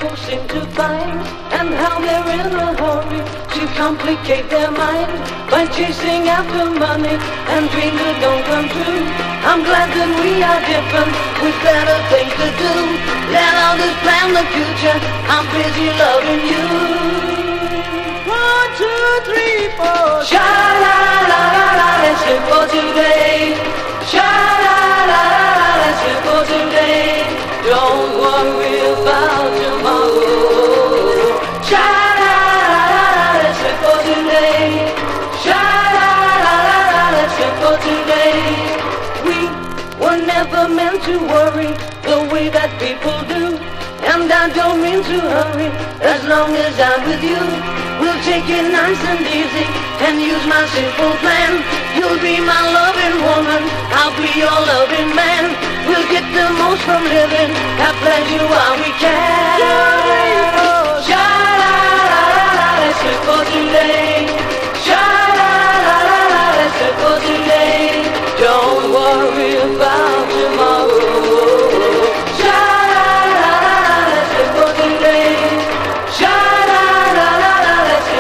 people seem to find, and how they're in a hurry to complicate their mind by chasing after money and dreams that don't come true. I'm glad that we are different with better things to do. Let others plan the future, I'm busy loving you. 1, 2, 3, 4. Sha-la-la-la-la, let's live for today. Sha-la-la-la-la, let's live for today. Don't worry about tomorrow. Sha-la-la-la-la, let's live for today. Sha-la-la-la-la, let's live for today. We were never meant to worry the way that people do, and I don't mean to hurry as long as I'm with you. We'll take it nice and easy and use my simple plan. You'll be my loving woman, I'll be your loving man. We'll get the most from living, have pleasure while we can.